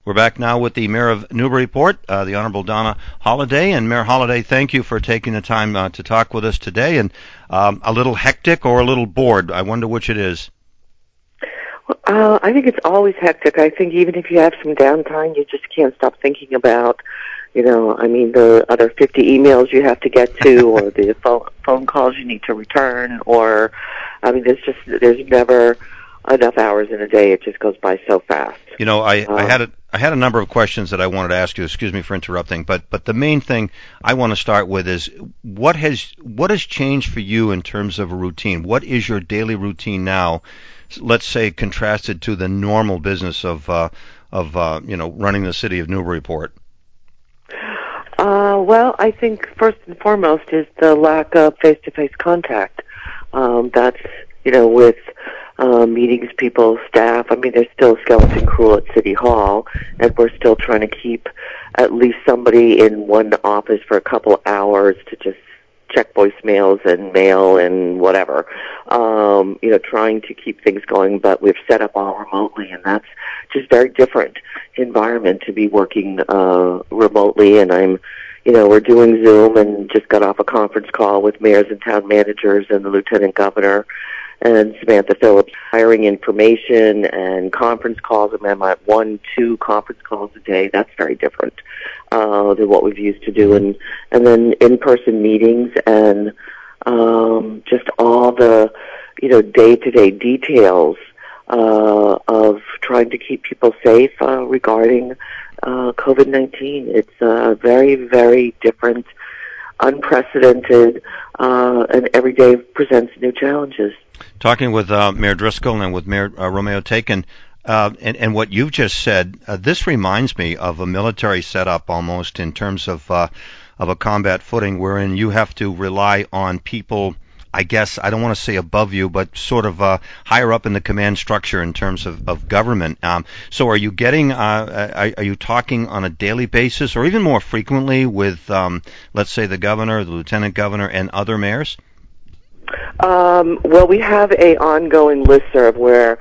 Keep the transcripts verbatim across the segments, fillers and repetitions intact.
We're back now with the Mayor of Newburyport, uh, the Honorable Donna Holliday. And Mayor Holliday, thank you for taking the time uh, to talk with us today. And um, a little hectic or a little bored? I wonder which it is. Uh, I think it's always hectic. I think even if you have some downtime, you just can't stop thinking about, you know, I mean, the other fifty emails you have to get to, or the phone, phone calls you need to return, or, I mean, there's just, there's never enough hours in a day. It just goes by so fast. You know, I, Uh, I had a, I had a number of questions that I wanted to ask you. Excuse me for interrupting, but but the main thing I want to start with is what has what has changed for you in terms of a routine? What is your daily routine now? Let's say contrasted to the normal business of uh, of uh, you know running the city of Newburyport. Uh, well, I think first and foremost is the lack of face-to-face contact. Um, that's, you know, with uh, meetings, people, staff. I mean, there's still a skeleton crew at City Hall, and we're still trying to keep at least somebody in one office for a couple hours to just check voicemails and mail and whatever. Um, you know, trying to keep things going, but we've set up all remotely, and that's just very different environment to be working uh, remotely. And I'm, you know, we're doing Zoom and just got off a conference call with mayors and town managers and the lieutenant governor and Samantha Phillips, hiring information and conference calls. I mean, I'm at one, two conference calls a day. That's very different uh, than what we've used to do. And, and then in-person meetings and um, just all the, you know, day-to-day details uh, of trying to keep people safe uh, regarding uh, COVID nineteen. It's uh, very, very different, unprecedented, uh, and every day presents new challenges. Talking with uh, Mayor Driscoll and with Mayor uh, Romeo Taken, uh, and, and what you've just said, uh, this reminds me of a military setup almost in terms of uh, of a combat footing wherein you have to rely on people, I guess, I don't want to say above you, but sort of uh, higher up in the command structure in terms of, of government. Um, so are you getting, uh, are, are you talking on a daily basis or even more frequently with, um, let's say, the governor, the lieutenant governor, and other mayors? Um, well, we have a ongoing listserv where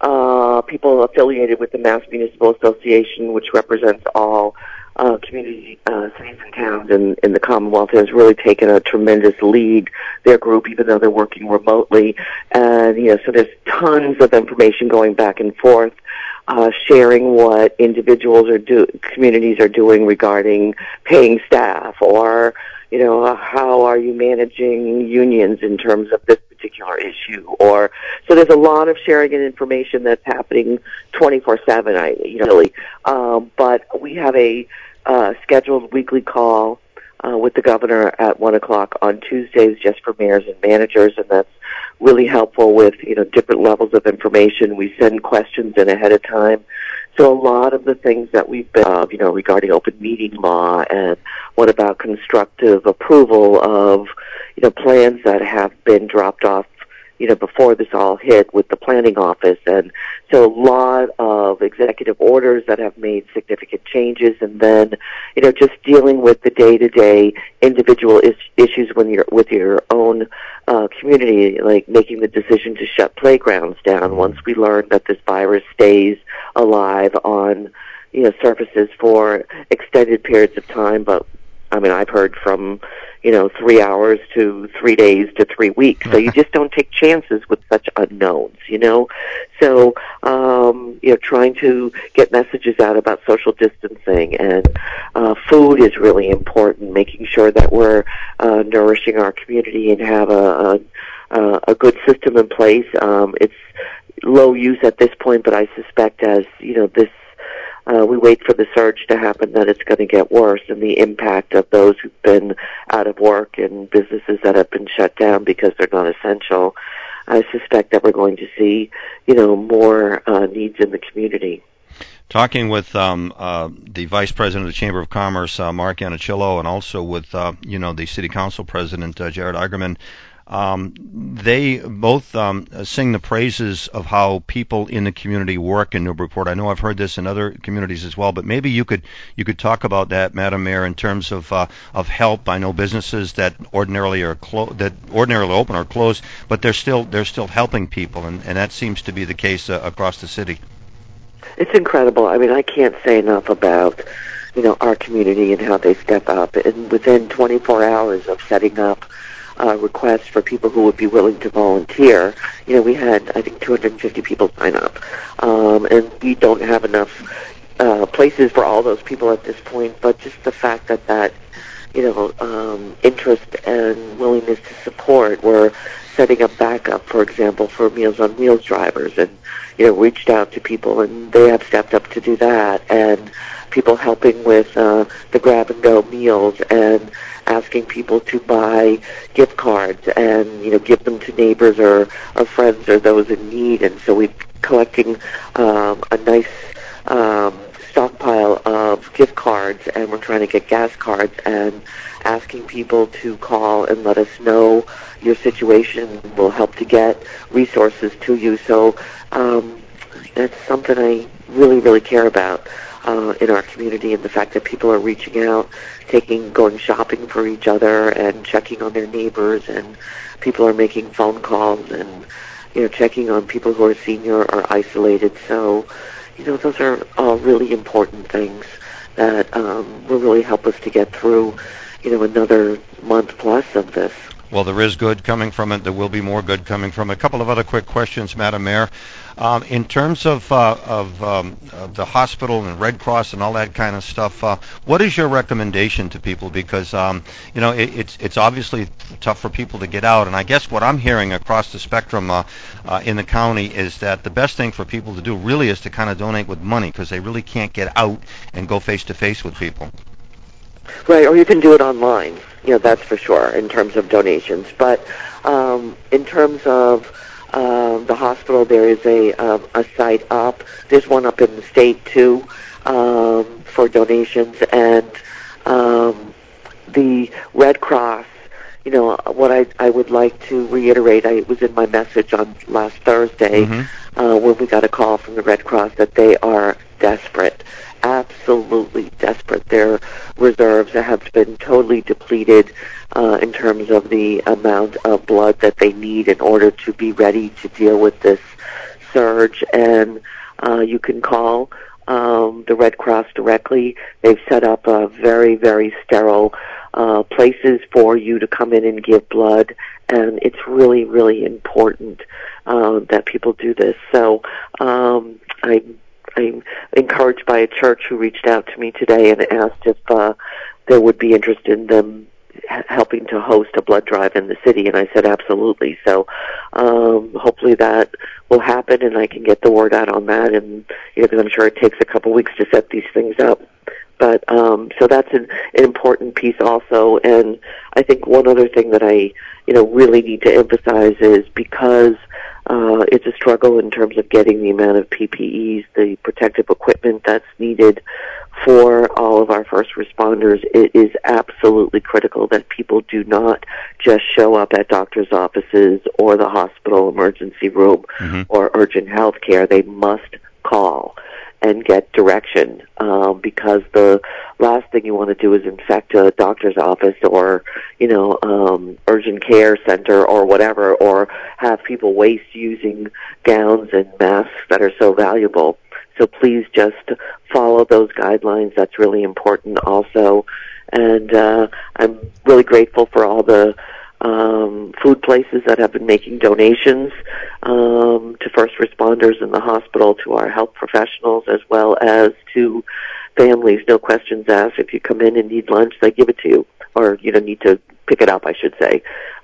uh, people affiliated with the Mass Municipal Association, which represents all uh, community uh, cities and towns in, in the Commonwealth, has really taken a tremendous lead. Their group, even though they're working remotely, and you know, so there's tons of information going back and forth. Uh, sharing what individuals are do, communities are doing regarding paying staff, or you know, uh, how are you managing unions in terms of this particular issue? Or so there's a lot of sharing and information that's happening twenty-four seven. I, you know, really, um, but we have a uh, scheduled weekly call uh, with the governor at one o'clock on Tuesdays, just for mayors and managers, and that's really helpful with, you know, different levels of information. We send questions in ahead of time. So a lot of the things that we've been, uh, you know, regarding open meeting law and what about constructive approval of, you know, plans that have been dropped off, you know, before this all hit with the planning office. And so a lot of executive orders that have made significant changes, and then, you know, just dealing with the day-to-day individual is- issues when you're with your own uh, community, like making the decision to shut playgrounds down once we learn that this virus stays alive on, you know, surfaces for extended periods of time. But I mean, I've heard from, you know, three hours to three days to three weeks. So you just don't take chances with such unknowns, you know. So, um, you know, trying to get messages out about social distancing and uh, food is really important. Making sure that we're uh, nourishing our community and have a a, a good system in place. Um, it's low use at this point, but I suspect as you know this. Uh, we wait for the surge to happen, that it's going to get worse, and the impact of those who've been out of work and businesses that have been shut down because they're not essential. I suspect that we're going to see, you know, more uh, needs in the community. Talking with um, uh, the Vice President of the Chamber of Commerce, uh, Mark Anacillo, and also with, uh, you know, the City Council President, uh, Jared Eigerman, Um, they both um, sing the praises of how people in the community work in Newburyport. I know I've heard this in other communities as well, but maybe you could you could talk about that, Madam Mayor, in terms of uh, of help. I know businesses that ordinarily are clo- that ordinarily open are closed, but they're still they're still helping people, and, and that seems to be the case uh, across the city. It's incredible. I mean, I can't say enough about, you know, our community and how they step up. And within twenty-four hours of setting up uh, requests for people who would be willing to volunteer, you know, we had, I think, two hundred fifty people sign up. Um, and we don't have enough uh, places for all those people at this point, but just the fact that that, you know, um, interest and willingness to support. We're setting up backup, for example, for Meals on Wheels drivers, and, you know, reached out to people, and they have stepped up to do that, and people helping with uh, the grab-and-go meals, and asking people to buy gift cards and, you know, give them to neighbors or, or friends or those in need. And so we're collecting um, a nice um, stockpile of gift cards, and we're trying to get gas cards, and asking people to call and let us know your situation. We'll help to get resources to you. So um, that's something I really, really care about uh, in our community, and the fact that people are reaching out, taking, going shopping for each other, and checking on their neighbors, and people are making phone calls, and, you know, checking on people who are senior or isolated. So, you know, those are all really important things that um, will really help us to get through, you know, another month plus of this. Well, there is good coming from it. There will be more good coming from it. A couple of other quick questions, Madam Mayor. Um, in terms of, uh, of, um, of the hospital and Red Cross and all that kind of stuff, uh, what is your recommendation to people? Because, um, you know, it, it's it's obviously tough for people to get out. And I guess what I'm hearing across the spectrum uh, uh, in the county is that the best thing for people to do really is to kind of donate with money, because they really can't get out and go face-to-face with people. Right, or you can do it online. You know, that's for sure in terms of donations. But um, in terms of um, the hospital, there is a um, a site up. There's one up in the state too um, for donations, and um, the Red Cross. You know, what I I would like to reiterate. I, it was in my message on last Thursday Mm-hmm. uh, when we got a call from the Red Cross that they are desperate. Absolutely desperate. Their reserves have been totally depleted uh, in terms of the amount of blood that they need in order to be ready to deal with this surge. And uh, you can call um, the Red Cross directly. They've set up a very, very sterile uh, places for you to come in and give blood. And it's really, really important uh, that people do this. So um, I I'm encouraged by a church who reached out to me today and asked if uh, there would be interest in them h- helping to host a blood drive in the city, and I said absolutely. So um, hopefully that will happen, and I can get the word out on that. And you know, because I'm sure it takes a couple weeks to set these things up. But um, so that's an, an important piece also. And I think one other thing that I, you know, really need to emphasize is because uh, it's a struggle in terms of getting the amount of P P Es, the protective equipment that's needed for all of our first responders. It is absolutely critical that people do not just show up at doctor's offices or the hospital emergency room mm-hmm. or urgent health care. They must call and get direction, um, because the last thing you want to do is infect a doctor's office or, you know, um, urgent care center or whatever, or have people waste using gowns and masks that are so valuable. So please just follow those guidelines. That's really important also. And uh, I'm really grateful for all the Um, food places that have been making donations um, to first responders in the hospital, to our health professionals, as well as to families. No questions asked. If you come in and need lunch, they give it to you, or you don't need to pick it up, I should say.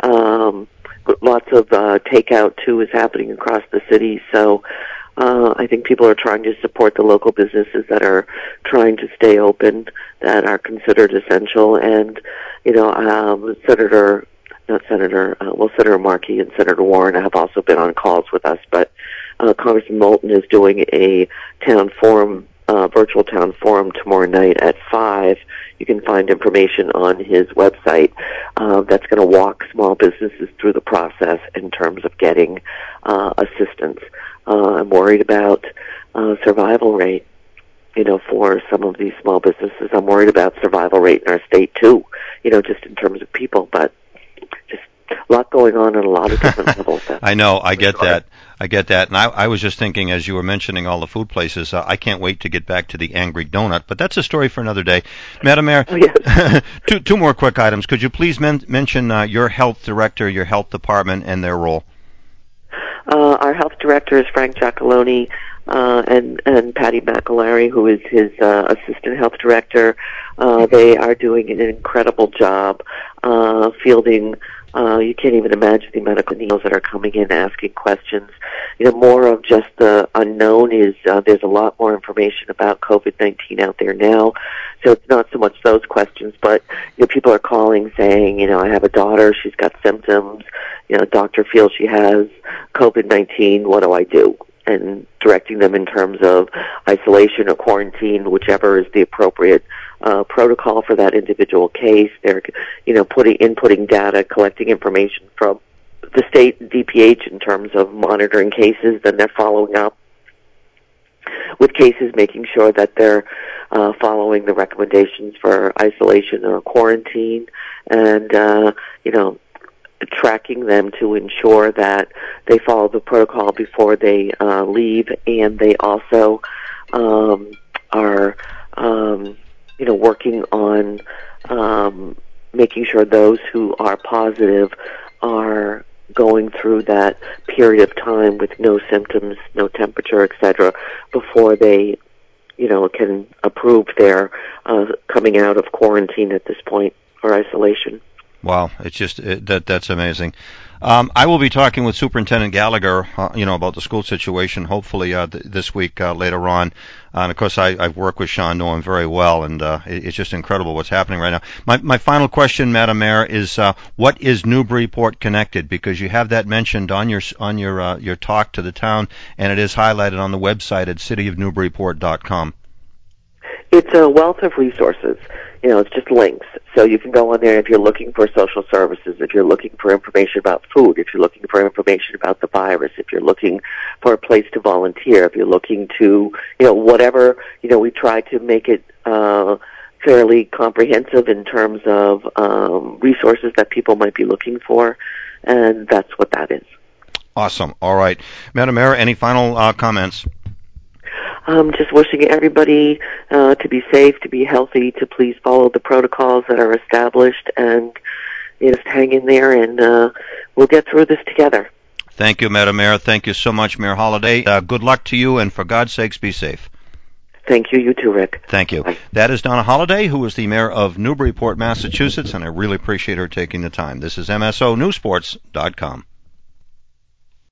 Um, but lots of uh, takeout too is happening across the city. So uh, I think people are trying to support the local businesses that are trying to stay open, that are considered essential. And you know, um, Senator. Not Senator, uh, well, Senator Markey and Senator Warren have also been on calls with us, but uh, Congressman Moulton is doing a town forum, uh, virtual town forum tomorrow night at five. You can find information on his website uh, that's going to walk small businesses through the process in terms of getting uh, assistance. Uh, I'm worried about uh, survival rate. You know, for some of these small businesses, I'm worried about survival rate in our state too, you know, just in terms of people, but just a lot going on on a lot of different levels. I know, I get that. I get that. And I, I was just thinking, as you were mentioning all the food places, uh, I can't wait to get back to the Angry Donut, but that's a story for another day. Madam Mayor, oh, yes. two, two more quick items. Could you please men- mention uh, your health director, your health department, and their role? Uh, our health director is Frank Giacalone, uh, and, and Patty McAlary, who is his uh, assistant health director. Uh, they are doing an incredible job uh, fielding. Uh, you can't even imagine the amount of emails that are coming in asking questions. You know, more of just the unknown is uh, there's a lot more information about COVID nineteen out there now. So it's not so much those questions, but you know, people are calling saying, you know, I have a daughter, she's got symptoms. You know, doctor feels she has COVID nineteen. What do I do? And directing them in terms of isolation or quarantine, whichever is the appropriate uh, protocol for that individual case. They're, you know, putting inputting data, collecting information from the state D P H in terms of monitoring cases. Then they're following up with cases, making sure that they're uh, following the recommendations for isolation or quarantine, and uh, you know. tracking them to ensure that they follow the protocol before they uh, leave, and they also um, are, um, you know, working on um, making sure those who are positive are going through that period of time with no symptoms, no temperature, et cetera, before they, you know, can approve their uh, coming out of quarantine at this point or isolation. Wow, it's just it, that that's amazing. Um, I will be talking with Superintendent Gallagher, uh, you know, about the school situation. Hopefully uh, th- this week uh, later on. Uh, and of course, I, I've worked with Sean, know him very well, and uh, it, it's just incredible what's happening right now. My my final question, Madam Mayor, is uh, what is Newburyport Connected? Because you have that mentioned on your on your uh, your talk to the town, and it is highlighted on the website at city of newburyport dot com. It's a wealth of resources. You know, it's just links. So you can go on there if you're looking for social services, if you're looking for information about food, if you're looking for information about the virus, if you're looking for a place to volunteer, if you're looking to, you know, whatever, you know, we try to make it uh, fairly comprehensive in terms of um, resources that people might be looking for, and that's what that is. Awesome. All right. Madam Mayor, any final uh, comments? Um, just wishing everybody uh, to be safe, to be healthy, to please follow the protocols that are established, and you know, just hang in there, and uh, we'll get through this together. Thank you, Madam Mayor. Thank you so much, Mayor Holliday. Uh, good luck to you, and for God's sakes, be safe. Thank you. You too, Rick. Thank you. Bye. That is Donna Holliday, who is the mayor of Newburyport, Massachusetts, and I really appreciate her taking the time. This is M S O News Sports dot com.